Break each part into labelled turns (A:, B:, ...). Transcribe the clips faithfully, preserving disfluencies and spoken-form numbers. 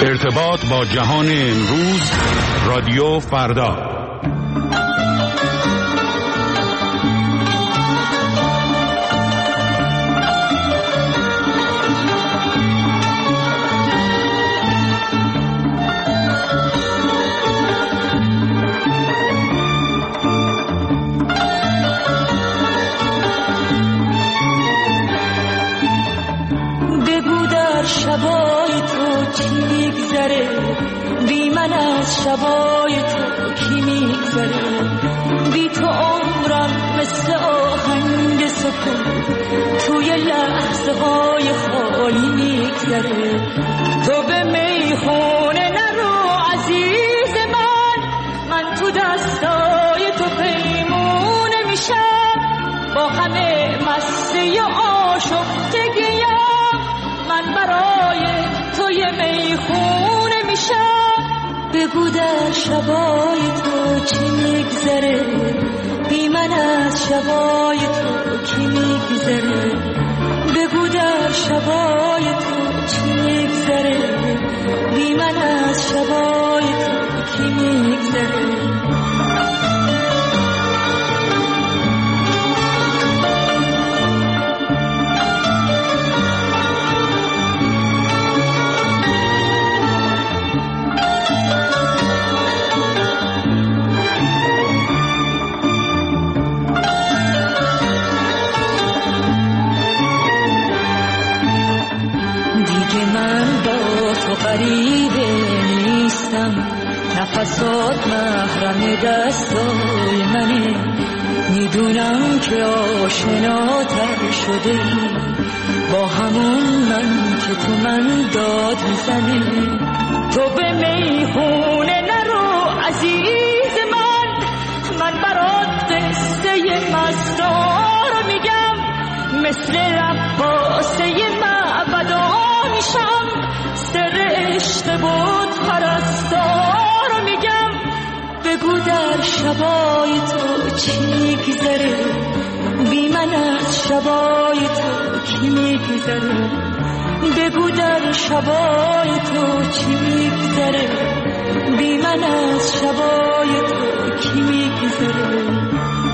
A: ارتباط با جهان امروز، رادیو فردا.
B: شبای تو چی میگذره، بی من از شبای تو کی میگذره، بی تو عمرم مثل آهنگ سکون توی لحظه های خالی میگذره. تو به میخونه نرو عزیز من، من تو دستای تو پیمونه میشم، با همه مستی و آشفتگیم من برای توی میخونه میشم. بگو در شبای تو چی میگذره، بی من از شبای تو کی میگذره، بگو در شبای تو چی میگذره، بی من از شبای تو کی میگذره. غریبه نیستم، نفسات محرم دستای منه، میدونم که آشناتر شده با همون من که تو من داد میزنه. تو به میخونه نرو عزیز من، من برات قصه مستار میگم، مثل رقاصه معبدا میشم، سر عشق بود پرستار میگم. بگو در شبای تو چی میگذره، بی من از شبای تو کی میگذره، بگو در شبای تو چی میگذره، بی من از شبای تو کی میگذره.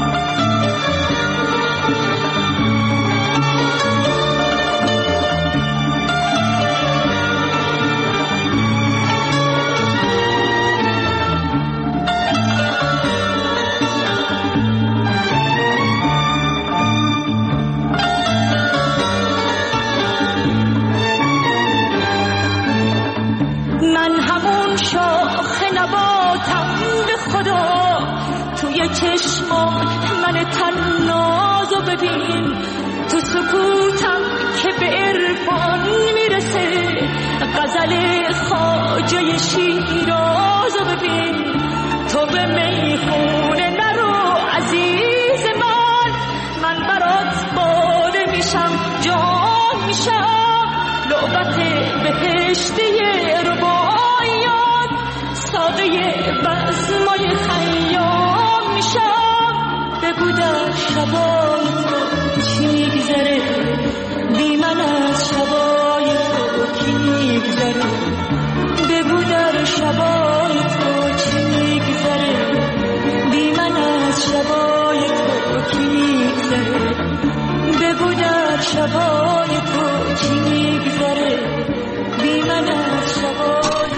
B: توی چشمات من تنازو ببین، تو سکوتم که به عرفان میرسه، غزل خواجه شیرازو ببین. تو به میخونه نرو عزیز من، من برات باده میشم جام میشم، لعبت بهشتی رباعیات، ساقه بزمای خیام میشم. بگو در شبای تو چی میگذره، بی من از شبای تو کی میگذره، بگو در شبای تو چی میگذره، بی من از شبای تو کی میگذره، بگو در شبای تو چی میگذره، بی من از شبای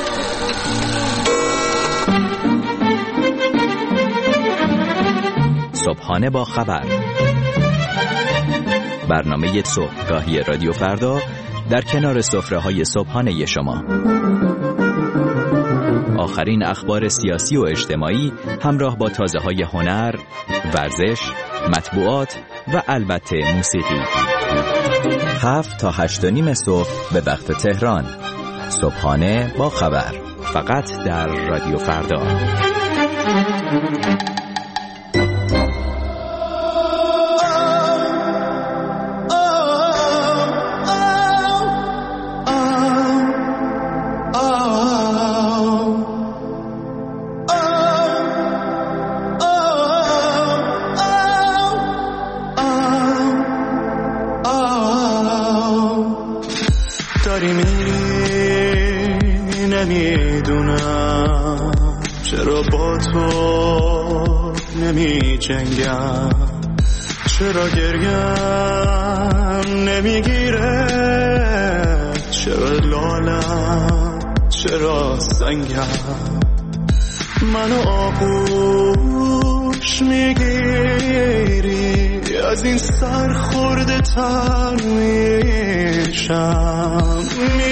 C: صبحانه با خبر، برنامه صبحگاهی رادیو فردا در کنار سفره‌های صبحانه شما. آخرین اخبار سیاسی و اجتماعی همراه با تازه‌های هنر، ورزش، مطبوعات و البته موسیقی. هفت تا هشت و نیم صبح به وقت تهران. صبحانه با خبر، فقط در رادیو فردا.
D: نمیدونم چرا با تو نمی جنگم، چرا گریم نمیگیره، چرا لالم چرا سنگم، منو آغوش میگیری از این سر خورده تر میشم.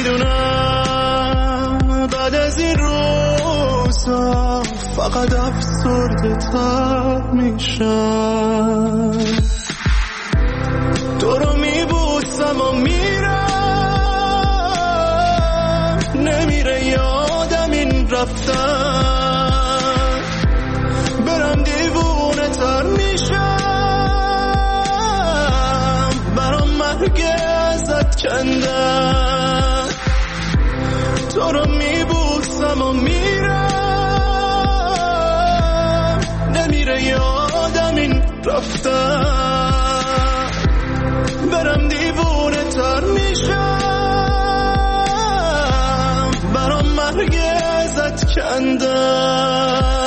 D: میدونم بعد از این روزا فقط افسرده تر میشم. تو رو میبوسم و میرم، نمیره یادم این رفتن، برم دیوونه تر میشم، برام مرگ ازت کندم. تو رو میبوسم و میرم، نمیره یادم این رفتن، برم دیوونه تر میشم، برام مرگ ازت کندم.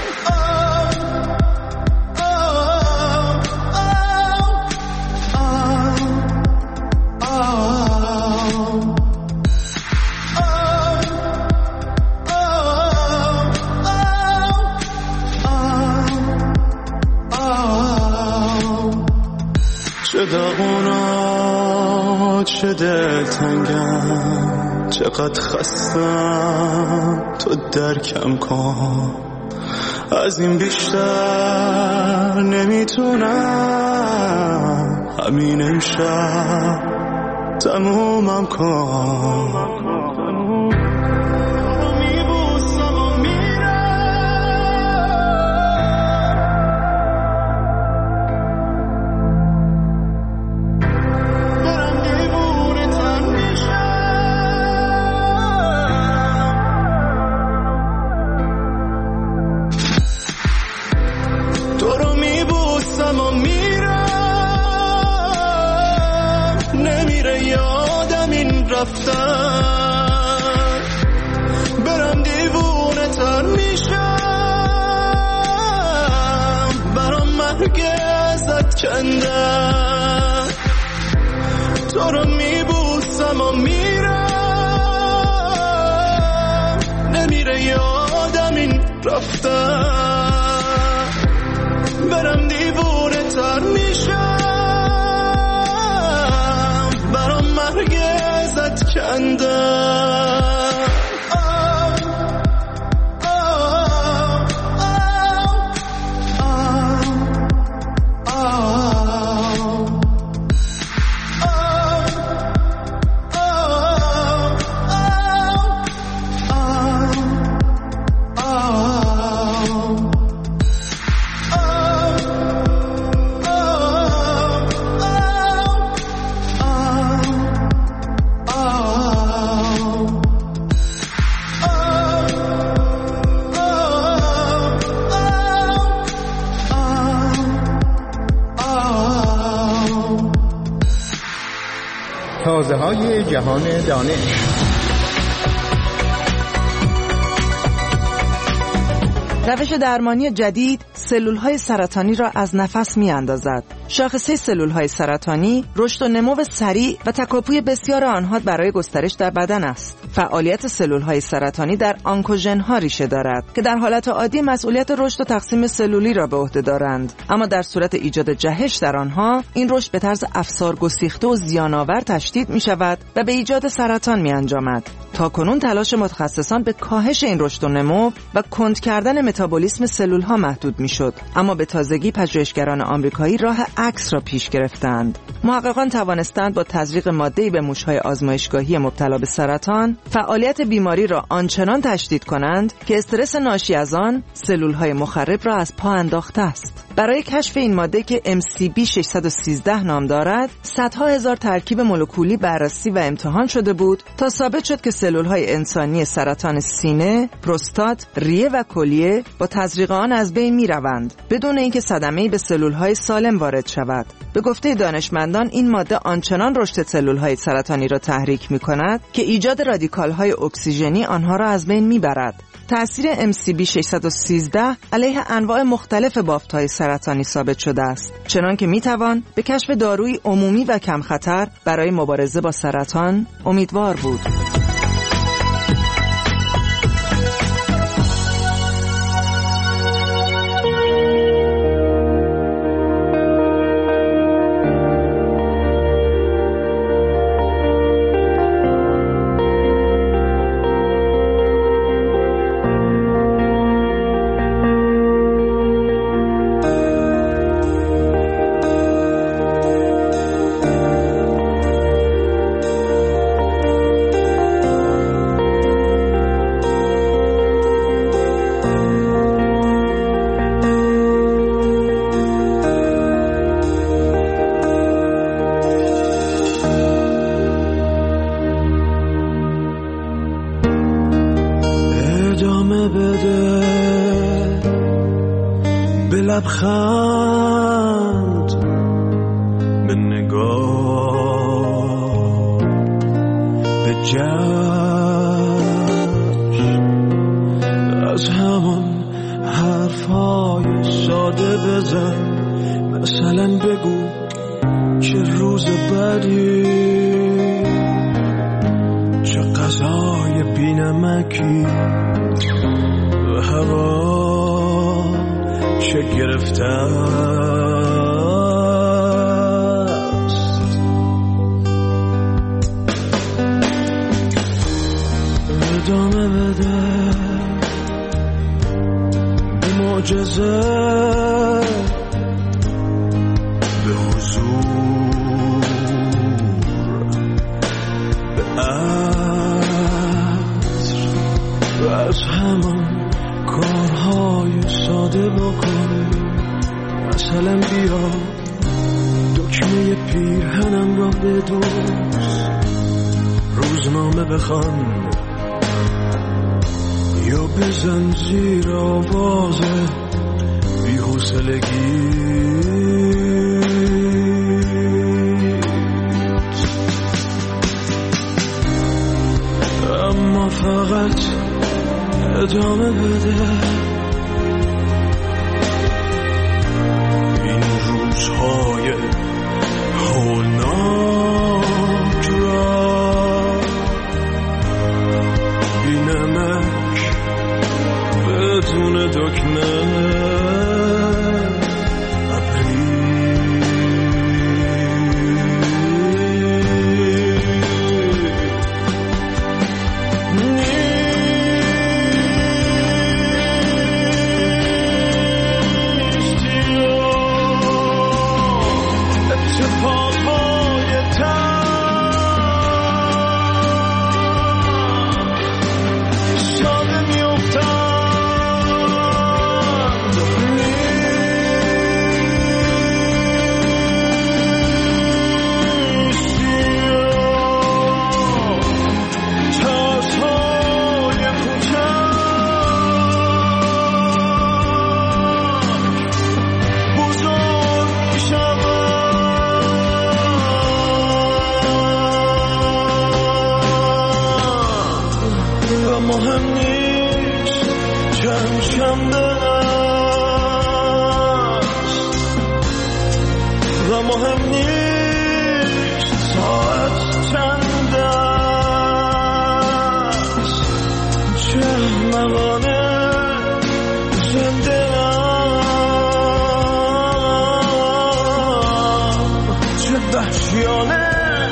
D: چه داغونا چه دلتنگم، چقدر خستم تو درکم کن، از این بیشتر نمیتونم، همین امشب تمومم کن. برم دیوونه تر میشم، برام مرگ ازت کندم. تو رو میبوسم و میرم، نمیره یادم این رفتن، برم دیوونه تر میشم، برام مرگ ازت کندم.
E: تازه های جهان دانش.
F: روش درمانی جدید سلول‌های سرطانی را از نفس می‌اندازد. شاخصه سلول‌های سرطانی رشد و نمو سریع و تکاپوی بسیار آنها برای گسترش در بدن است. فعالیت سلول‌های سرطانی در آنکوژن‌ها ریشه دارد که در حالت عادی مسئولیت رشد و تقسیم سلولی را به عهده دارند، اما در صورت ایجاد جهش در آنها این رشد به طرز افسار گسیخته و زیان‌آور تشدید می‌شود و به ایجاد سرطان می‌انجامد. تاکنون تلاش متخصصان به کاهش این رشد و نمو و کند کردن متابولیسم سلول‌ها محدود می‌شد، اما به تازگی پژوهشگران آمریکایی راه عکس را پیش گرفتند. محققان توانستند با تزریق ماده‌ای به موش‌های آزمایشگاهی مبتلا به سرطان فعالیت بیماری را آنچنان تشدید کنند که استرس ناشی از آن سلول‌های مخرب را از پا انداخته است. برای کشف این ماده که ام سی بی ششصد و سیزده نام دارد، صدها هزار ترکیب مولکولی بررسی و امتحان شده بود تا ثابت شد که سلول‌های انسانی سرطان سینه، پروستات، ریه و کلیه با تزریق آن از بین می‌روند بدون اینکه صدمه‌ای به سلول‌های سالم وارد شود. به گفته دانشمندان این ماده آنچنان رشد سلول‌های سرطانی را تحریک می‌کند که ایجاد رادیکال‌های اکسیژنی آنها را از بین می‌برد. تأثیر ام سی بی ششصد و سیزده علیه انواع مختلف بافت‌های سرطانی ثابت شده است، چنان که می‌توان به کشف دارویی عمومی و کم خطر برای مبارزه با سرطان امیدوار بود.
D: لبخند به نگاه به جشن از همان حرفای ساده بزن، مثلا بگو چه روز بدی، چه غذای بی‌نمکی و هوا چه گرفته است. ادامه بده به معجزه، به حضور، به عطر و از همان کارهای ساده بکن. مثلا بیا دکمه پیرهنم را بدوز، روزنامه بخوان یا بزن زیر آواز بی‌حوصلگی. اما فقط ادامه بده این روزهای هولناک را، بی نمک بدون دکمه مهم نیست چند شنبه است و مهم نیست ساعت چند است، چه احمقانه زنده ام، چه وحشیانه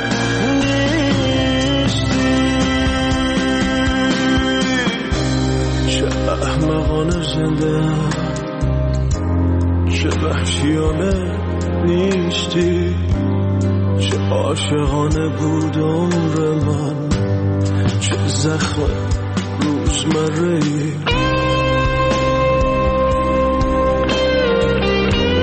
D: احمقانه زنده، چه وحشیانه نیستی، چه عاشقانه بود عمر من، چه زخم روزمره‌ای.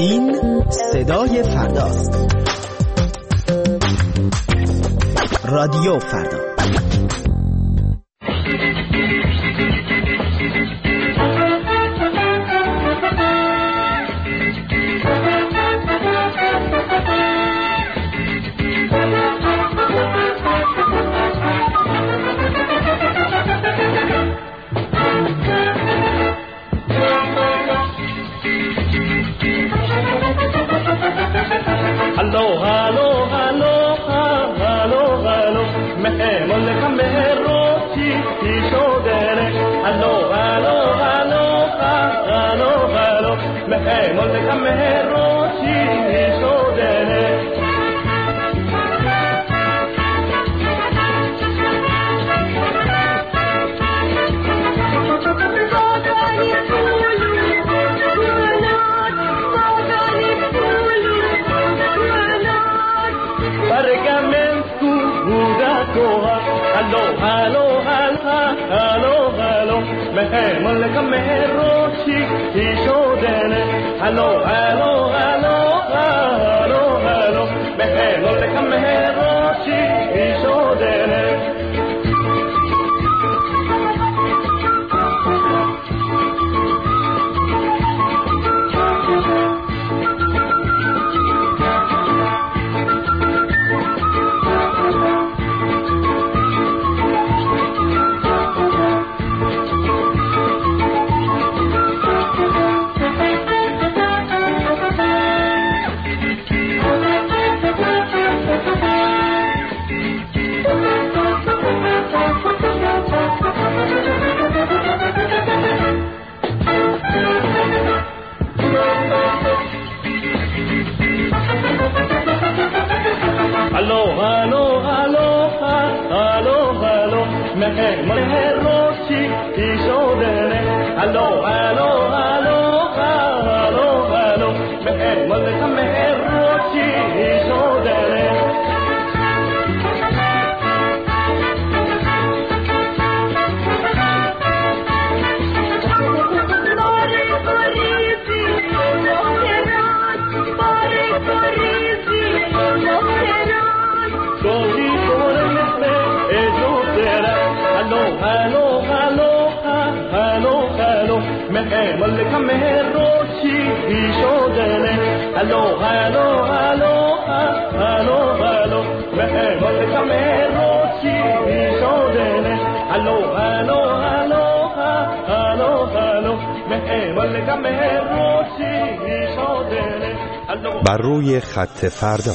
G: این صدای فرداست. رادیو فردا.
A: بر روی خط فردا.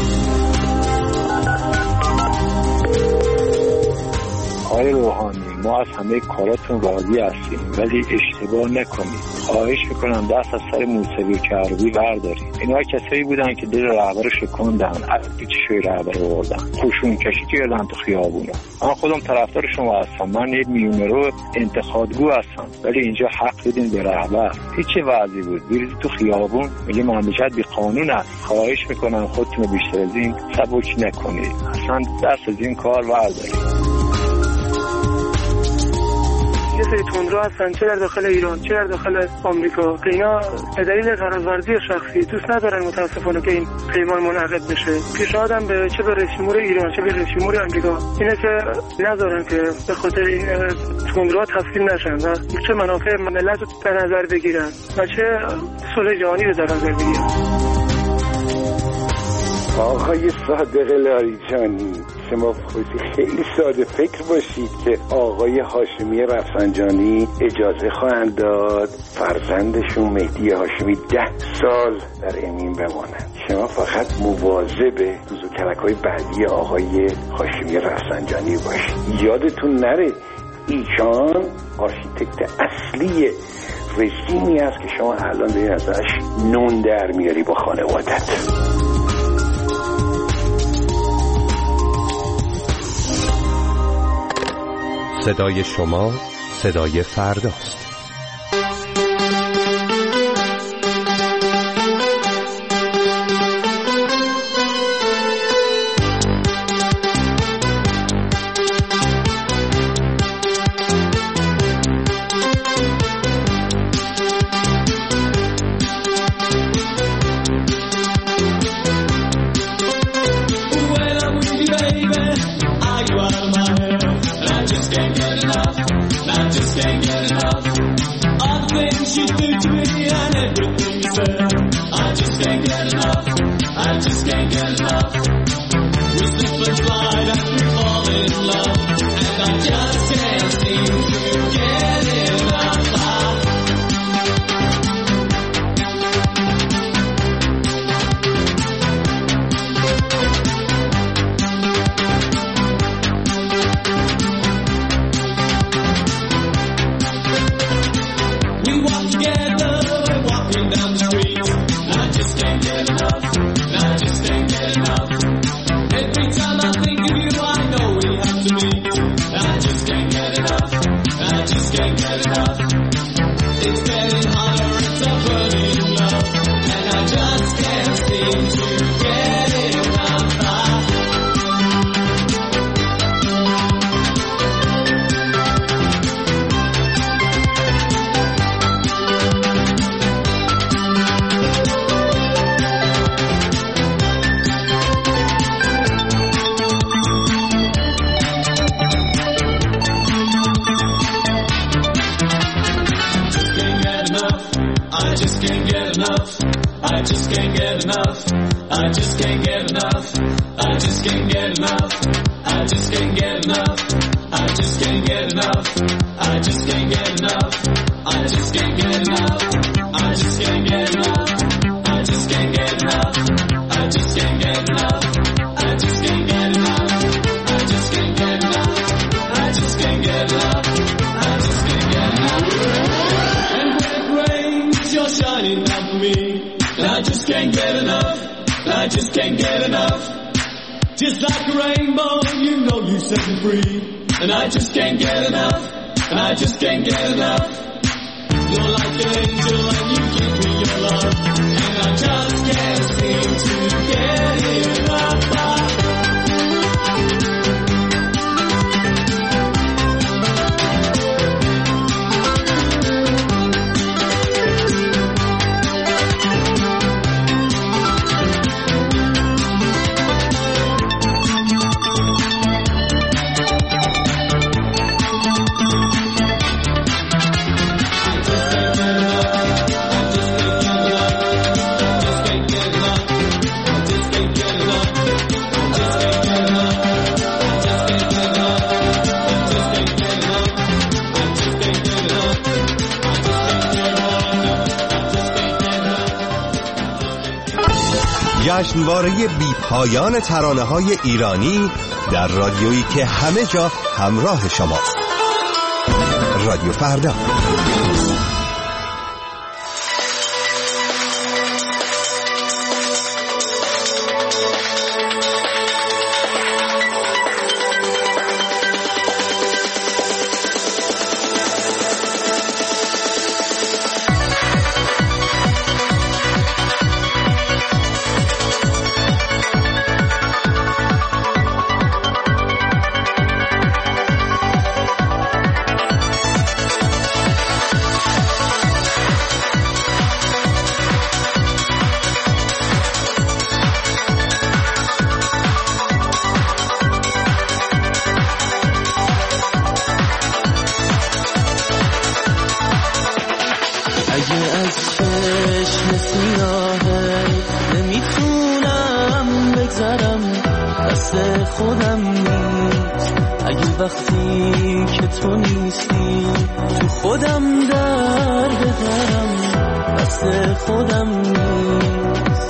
H: آقای روحانی، ما از همه کاراتون راضی هستیم ولی اشتباه نکنید. خواهش میکنم دست از سر موسیقی کروبی بردارید. اینا کسایی بودن که دل رهبر شکوندن، از پیچشوی رهبر آوردن، خوشون کشی کردن تو خیابونا. من خودم طرفدار شما هستم، من یک میلیونرو انتخابگو هستم، ولی اینجا حق بدین به رهبر. هیچ وضعی بود برید تو خیابون میگه مملکت بی قانون است. خواهش میکنم خودتون بیشتر از این سبک نکنید، اصلا دست از این کار بردارید.
I: یه سری تندرو هستن، چه در داخل ایران چه در داخل آمریکا، که اینا به دلیل فرازورزی شخصی دوست ندارن متاسفانه که این پیمان منعقد بشه. پیشنهادم به چه به رئیس جمهور ایران چه به رئیس جمهور آمریکا اینه که نذارن که به خاطر این تندروها تفصیل نشن و چه منافع ملت رو در نظر بگیرن و چه صلح جهانی رو در نظر بگیرن.
J: آقای صادق لاریجانی، شما خیلی ساده فکر باشید که آقای هاشمی رفسنجانی اجازه خواهند داد فرزندشون مهدی هاشمی ده سال در امین بمانند. شما فقط مواظب زوکلک‌های بعدی آقای هاشمی رفسنجانی باشید. یادتون نره ایشان آرشیتکت اصلی رژیمی است که شما الان دارید ازش نون در میاری با خانوادت.
A: صدای شما صدای فرداست.
D: you do to me and everything you said. I just can't get enough. I just can't get enough. We slip and slide as we fall in love, and I just can't seem to get enough. We walk together, we're walking down the street, and I just can't get enough. And I just can't get enough. Every time I think of you, I know we have to meet. I just can't get enough. I just can't get enough. It's getting harder, it's a burning love, and I just can't seem to get enough. I just can't get enough. I just can't get enough. I just can't get enough. I just can't get enough. I just can't get enough. I just can't get enough. I just can't get enough. I just can't get enough. I just can't get enough. I just can't get enough. I just can't get enough. I just can't get enough. I just can't get enough. I just can't get enough. I just can't get enough. And when it rains, you're shining down for me, and I just can't get enough. I just can't get enough. Just like a rainbow, you know you set me free, and I just can't get enough. And I just can't get enough. You're like an angel and you give me your love, and I just can't seem to get enough.
K: جشنواره بی پایان ترانه‌های ایرانی در رادیویی که همه جا همراه شماست. رادیو فردا.
D: خودم نیست. اگه وقتی که تو نیستی تو خودم در بدرم، دست خودم نیست.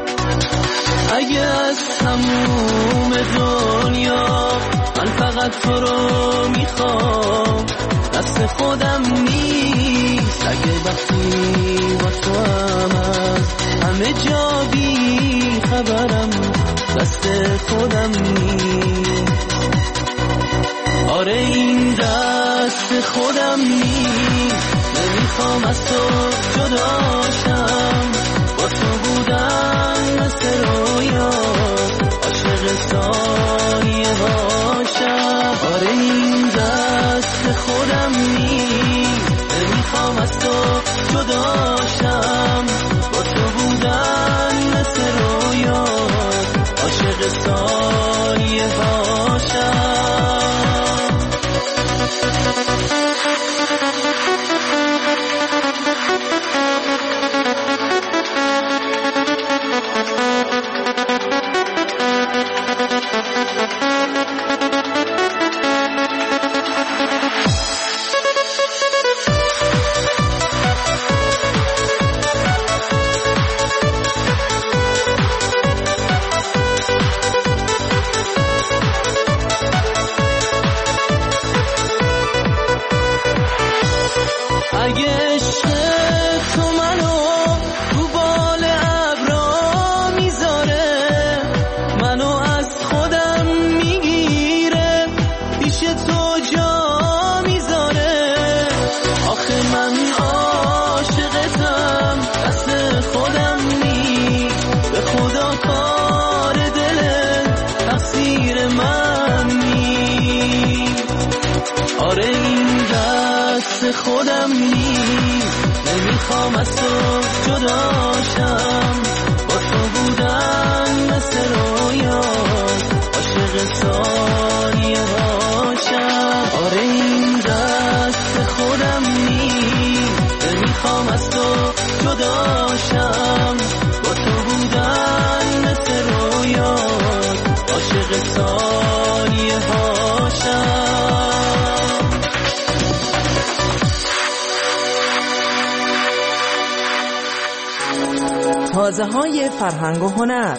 D: اگه از تموم دنیا من فقط تو رو میخوام، دست خودم نیست. اگه وقتی با تو هم از همه جا بی خبرم، دست خودم نیست. آره این دست خودم نیست. نمیخوام از تو جداشم، با تو بودن مثل رویا، عاشق ثانیه هاشم. آره این دست خودم نیست. نمیخوام از تو جداشم، با تو بودن مثل رویا، عاشق ثانیه هاشم. خودم نیست، نمیخوام از تو جداشم، با تو بودن مثل رویاست، عاشق ثانیه هاشم. آره این دست خودم نیست، نمیخوام از تو جداشم، با تو بودن مثل رویاست، عاشق ثانیه هاشم.
F: تازه های فرهنگ و هنر.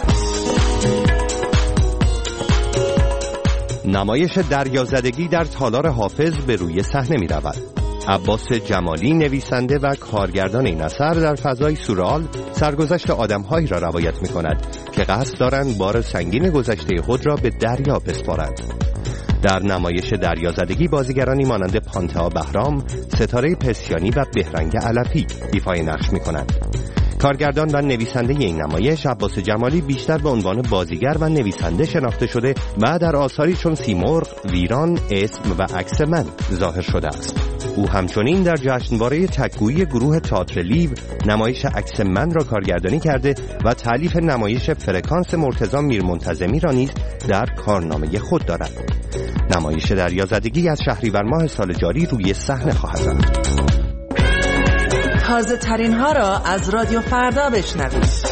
K: نمایش دریازدگی در تالار حافظ به روی صحنه می رود. عباس جمالی نویسنده و کارگردان این اثر در فضای سورئال سرگذشت آدم‌هایی را روایت می کند که قصد دارند بار سنگین گذشته خود را به دریا بسپارند. در نمایش دریازدگی بازیگرانی مانند پانتئا بهرام، ستاره پسیانی و بهرنگ علفی ایفای نقش می کنند. کارگردان و نویسنده این نمایش عباس جمالی بیشتر به عنوان بازیگر و نویسنده شناخته شده و در آثاری چون سیمرغ، ویران، اسم و عکس من ظاهر شده است. او همچنین در جشنواره تک‌گویی گروه تئاتر لیو نمایش عکس من را کارگردانی کرده و تالیف نمایش فرکانس مرتضی میرمنتظمی را نیز در کارنامه خود دارد. نمایش دریازدگی از شهریور ماه سال جاری روی صحنه خواهد رفت.
F: تازه ترین ها را از رادیو فردا بشنوید.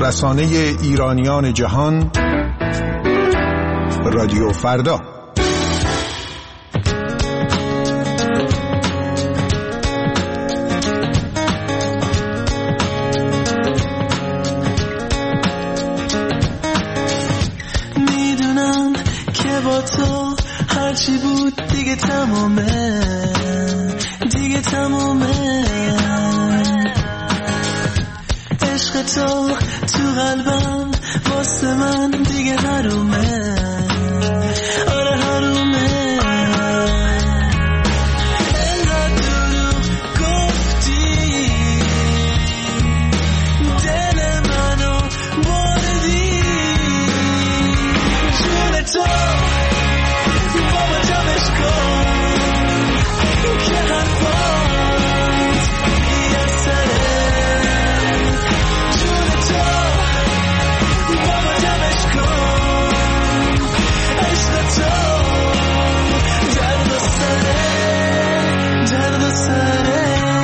E: رسانه ایرانیان جهان، رادیو فردا.
L: میدونم که با تو هرچی بود دیگه تمومه، دیگه تمومه. عشق تو تو قلبم واسه من دیگه حرومه، آره حرومه. انقدر دروغ گفتی دل منو بردی، جون تو بابا جمعش کن که حرفات بی‌اثره. جون تو بابا جمعش کن، عشق تو درد و سره، درد و سره.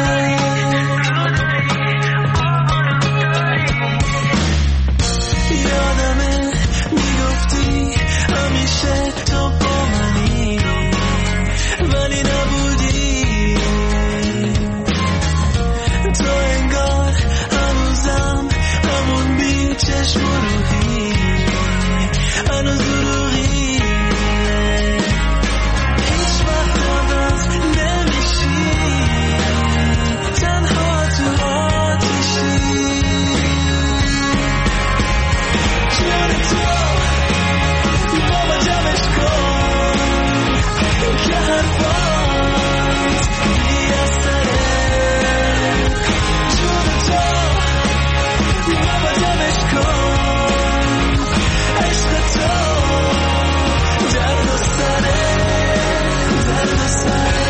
L: یادمه میگفتی همیشه تو با منی، ولی نبودی. تو انگار هنوزم همون بی چشم و روحی، هنوز دروغی. هیچ وقت عوض نمیشی، تنها تو آتیشی. جون تو بابا جمعش کن که حرفات بی‌اثره. جون تو بابا جمعش کن، عشق تو درد و سره، درد و سره.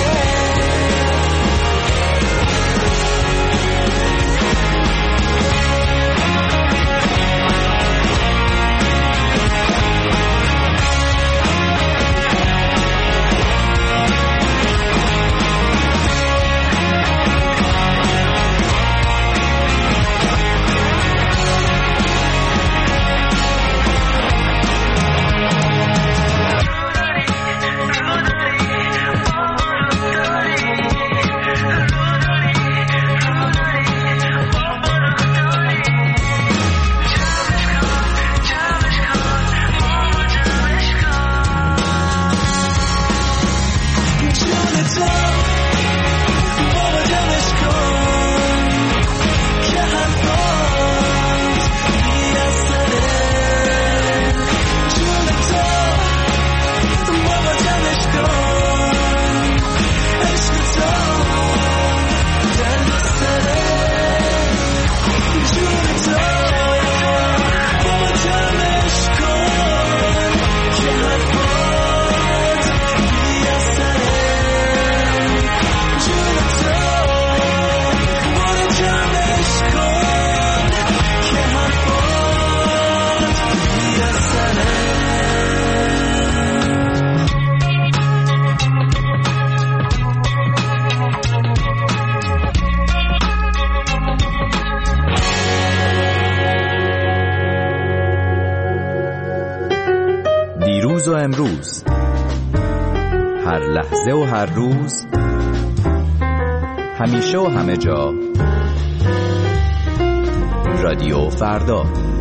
C: دیروز و امروز، هر لحظه و هر روز، همیشه و همه جا، رادیو فردا.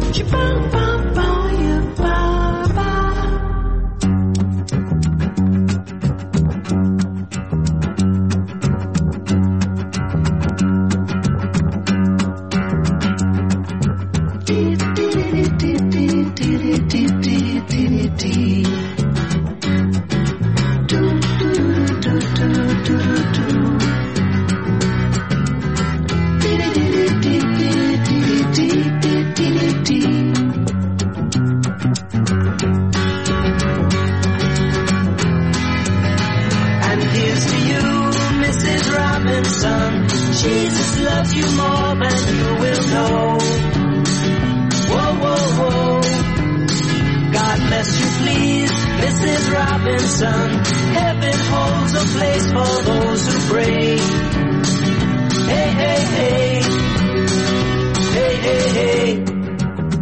L: Jesus loves you more than you will know. Whoa, whoa, whoa. God bless you, please, Missus Robinson. Heaven holds a place for those who pray. Hey, hey, hey. Hey, hey, hey.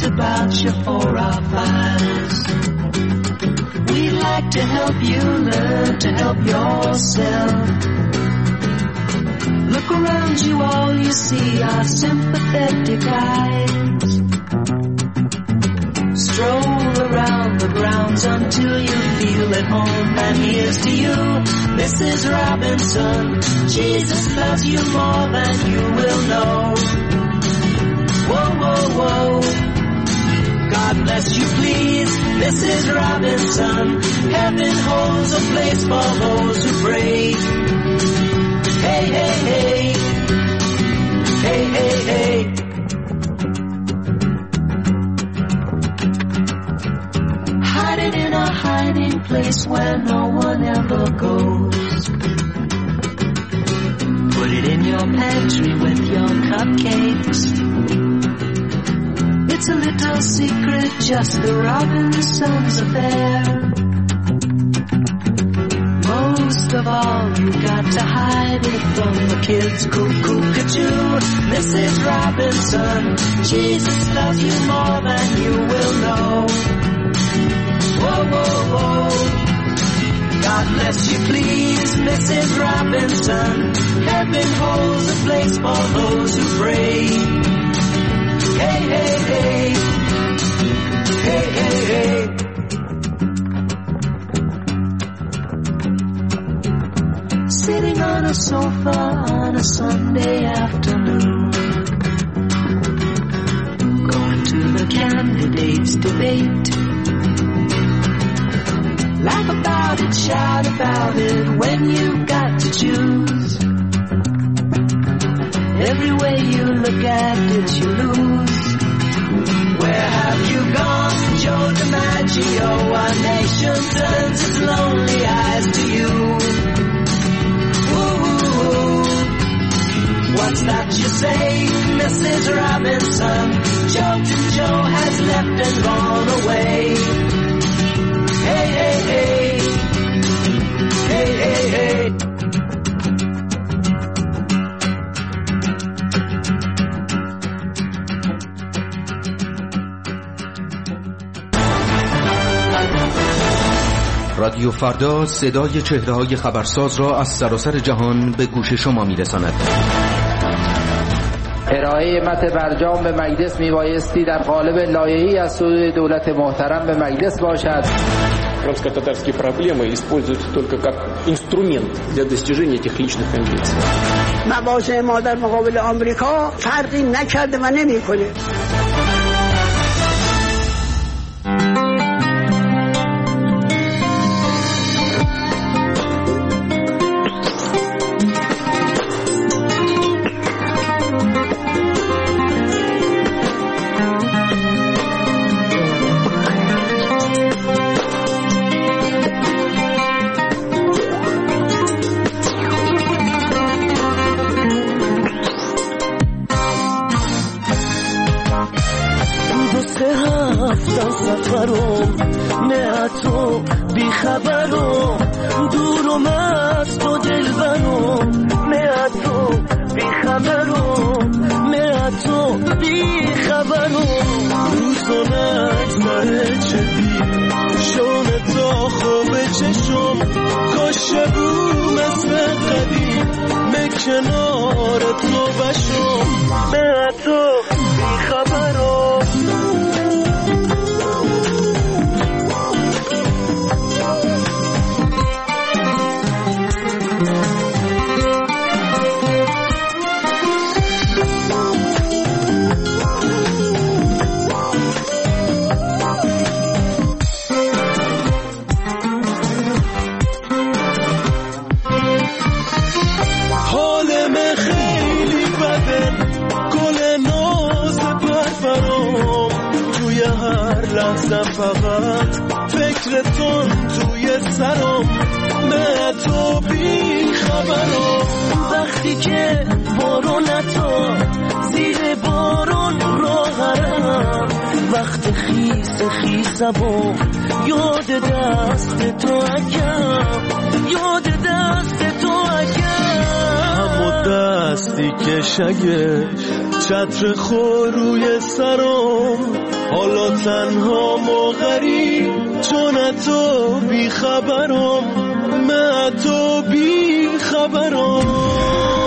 L: about you for our files. We'd like to help you learn to help yourself. Look around you, all you see are sympathetic eyes. Stroll around the grounds until you feel at home. And here's to you, Missus Robinson. Jesus loves you more than you will know. Whoa, whoa, whoa. God bless you, please, Missus Robinson. Heaven holds a place for those who pray. Hey, hey, hey. Hey, hey, hey. Hide it in a hiding place where no one ever goes. Put it in your pantry with your cupcakes. It's a little secret, just the Robinsons affair. Most of all, you got to hide it from the kids. Cuckoo-ca-choo, Missus Robinson. Jesus loves you more than you will know. Whoa, whoa, whoa. God bless you, please, Missus Robinson. Heaven holds a place for those who pray. Hey, hey, hey. Hey, hey, hey. Sitting on a sofa on a Sunday afternoon, going to the candidates' debate. Laugh about it, shout about it when you've got to choose. Every way you look at it, you lose. Where have you gone, Joe DiMaggio? Our nation turns its lonely eyes to you. Ooh, what's that you say, Missus Robinson? Jolton Joe has left and gone away. Hey, hey, hey. Hey, hey, hey.
M: رادیو فردا صدای چهره‌های خبرساز را از سراسر جهان به گوش شما می‌رساند.
N: ارائه متن برجام به مجلس میبایستی در قالب لایحه‌ای از سوی دولت محترم به مجلس باشد.
O: Крымско-татарские проблемы используются только как инструмент для достижения этих личных амбиций.
P: مواضع ما در مقابل آمریکا فرقی نکرده و نمی‌کنه.
L: یاد دست تو اگم یاد دست تو اگم
Q: همون دستی که شگش چتر خور روی سرم، حالا تنها و غریب، چون تو بی خبرم، من تو بی خبرم.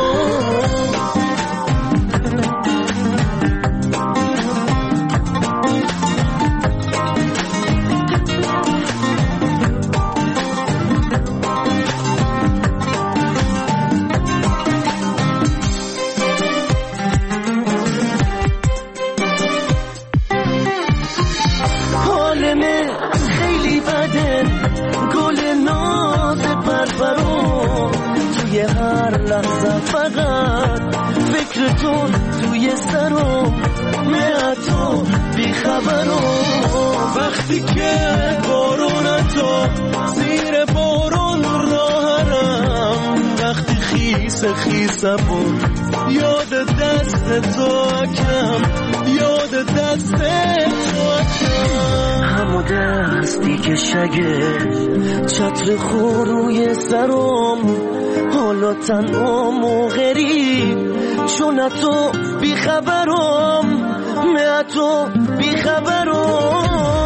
Q: فقط فکر تو توی سرم، من تو بی خبرم. وقتی که بارون تو زیر بارون راهرم، وقتی خیس خیسمون یاد دست تو کم، یاد دست تو کم. همو دستی که شگه چتر خور روی سرم، حالا تنها و غریب، چون تو بی خبرم، من تو بی خبرم.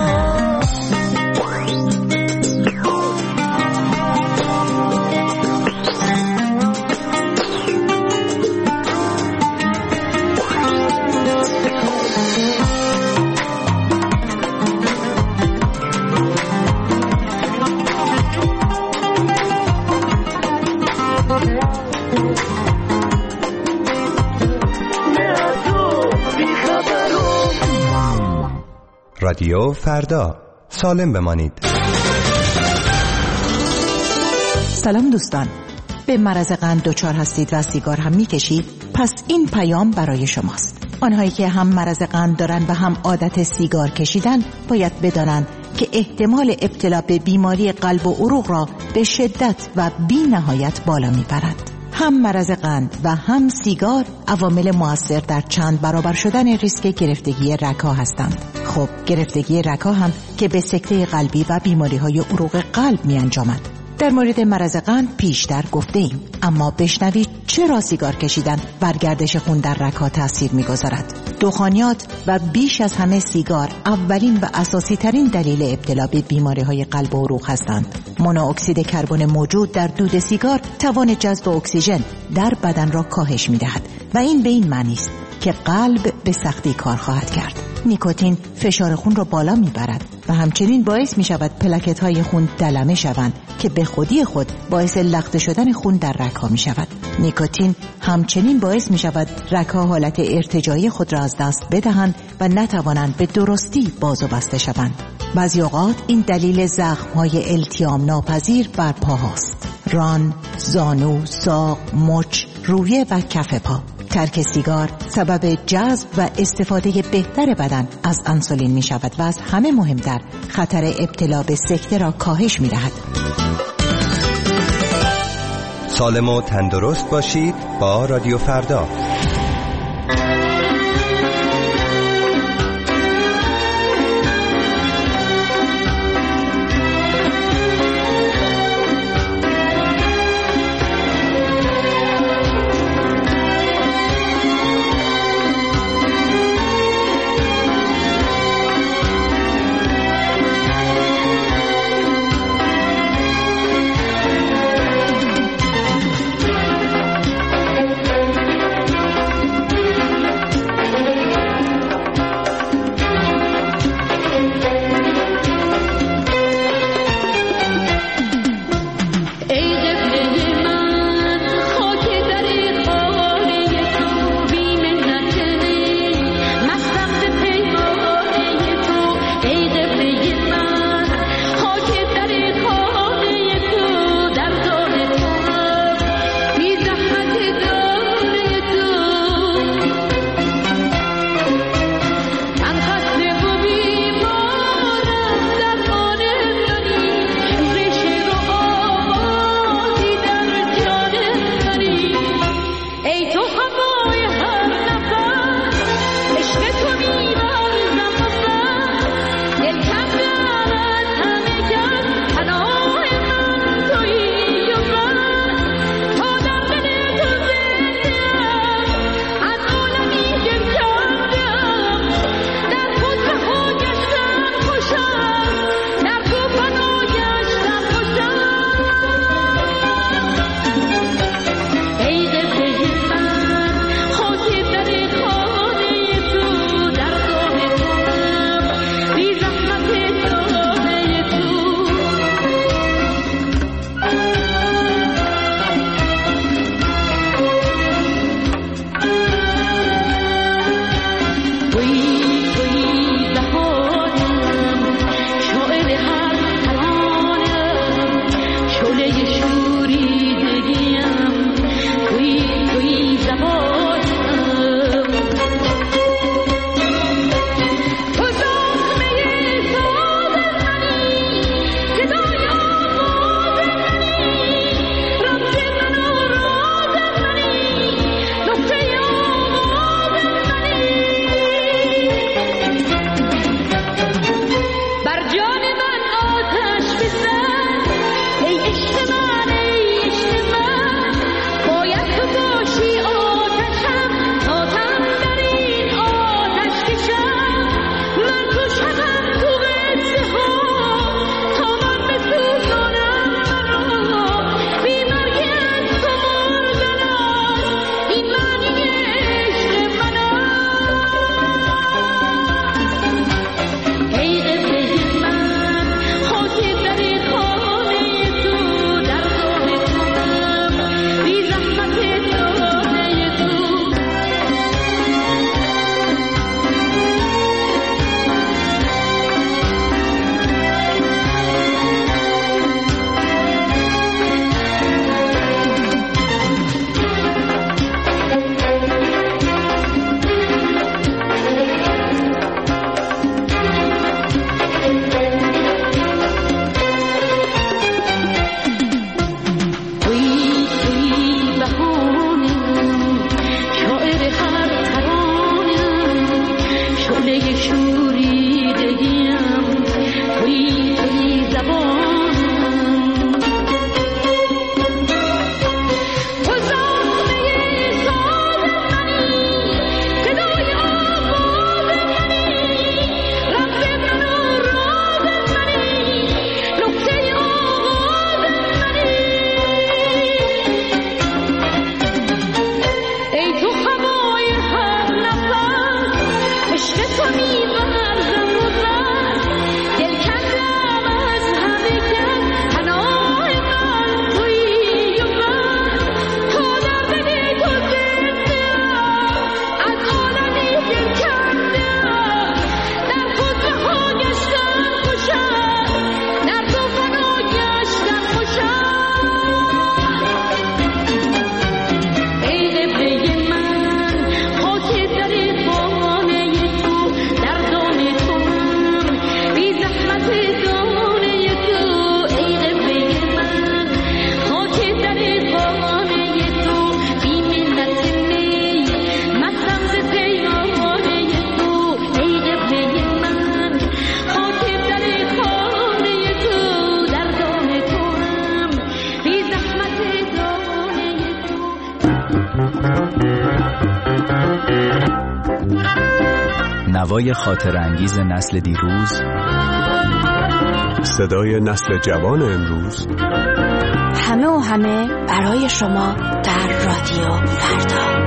K: رادیو فردا، سالم بمانید.
R: سلام دوستان، به مرض قند دچار هستید و سیگار هم میکشید؟ پس این پیام برای شماست. آنهایی که هم مرض قند دارن و هم عادت سیگار کشیدن باید بدانند که احتمال ابتلا به بیماری قلب و عروق را به شدت و بی نهایت بالا میبرد. هم مرض قند و هم سیگار عوامل مؤثر در چند برابر شدن ریسک گرفتگی رکا هستند. خب گرفتگی رکا هم که به سکته قلبی و بیماری‌های عروق قلب می انجامد. در مورد مرض قند پیشتر گفته ایم، اما بشنوید چرا سیگار کشیدن بر گردش خون در رکا تاثیر می‌گذارد. دخانیات و بیش از همه سیگار اولین و اساسی ترین دلیل ابتلا به بیماری‌های قلب و عروق هستند. مونوکسید کربن موجود در دود سیگار توان جذب اکسیژن در بدن را کاهش می‌دهد و این به این معنی است که قلب به سختی کار خواهد کرد. نیکوتین فشار خون را بالا میبرد و همچنین باعث می شود پلاکت های خون دلمه شوند که به خودی خود باعث لخته شدن خون در رگ‌ها می شود. نیکوتین همچنین باعث می شود رگ‌ها حالت ارتجاعی خود را از دست بدهند و نتوانند به درستی باز و بسته شوند. بعضی اوقات این دلیل زخم‌های التیام ناپذیر بر پاهاست. ران، زانو، ساق، مچ، رویه و کف پا. ترک سیگار سبب جذب و استفاده بهتر بدن از انسولین می شود و از همه مهمتر خطر ابتلا به سکته را کاهش می دهد.
K: سالم و تندرست باشید با رادیو فردا.
C: نوای خاطر انگیز نسل دیروز،
A: صدای نسل جوان امروز،
S: همه و همه برای شما در رادیو فردا.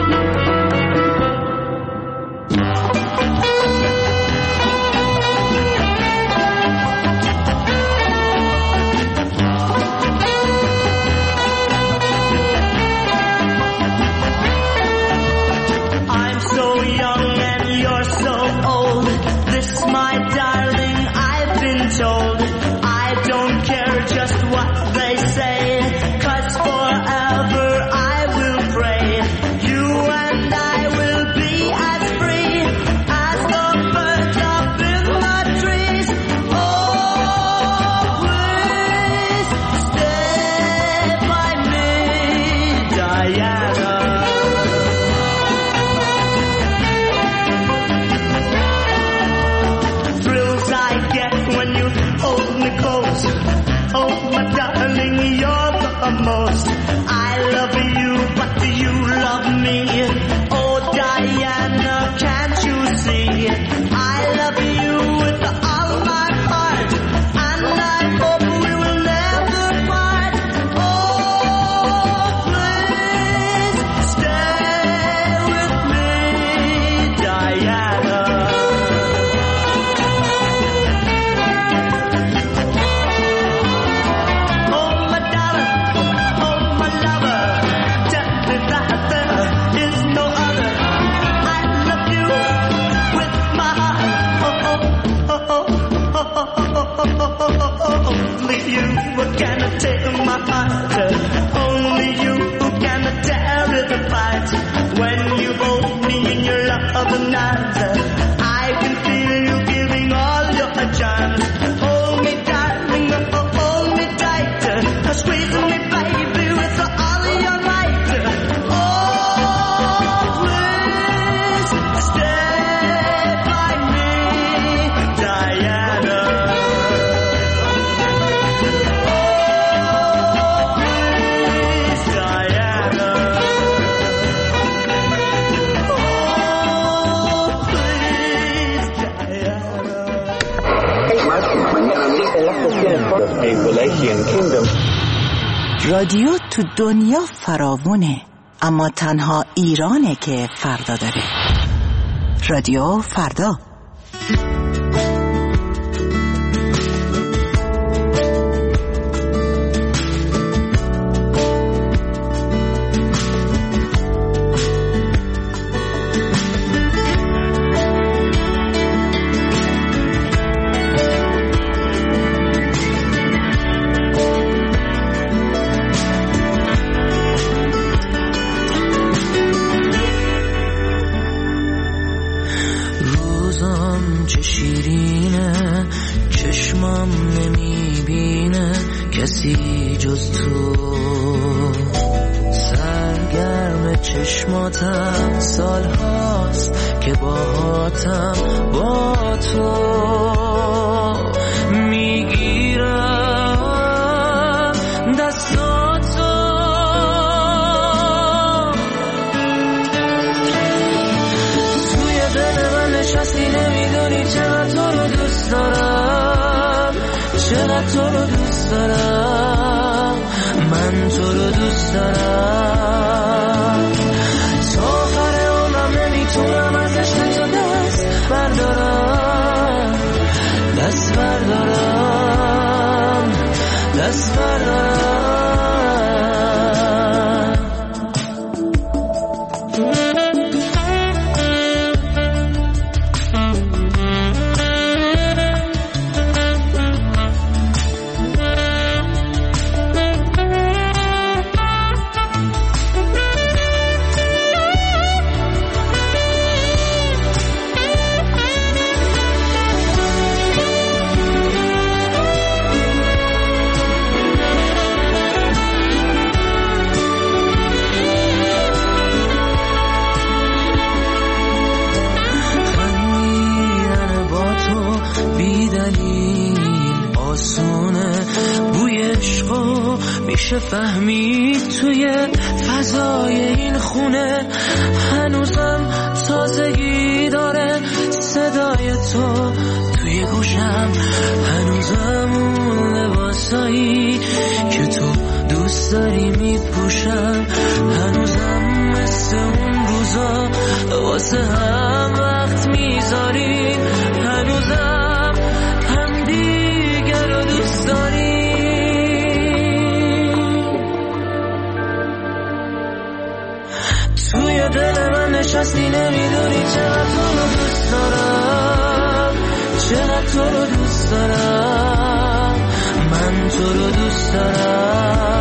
R: رادیو تو دنیا فراوونه، اما تنها ایرانه که فردا داره. رادیو فردا.
Q: میشه فهمید توی فضای این خونه هنوزم تازگی داره صدای تو توی گوشم، هنوزم اون لباسایی که تو دوست داری میپوشم، هنوزم مثل اون روزا واسه هم وقت میذاری، هنوزم هم دیگر رو دوست داری. توی دل من نشستی نمیدونی چقدر تو رو دوست دارم، چقدر تو رو دوست دارم، من تو رو دوست دارم.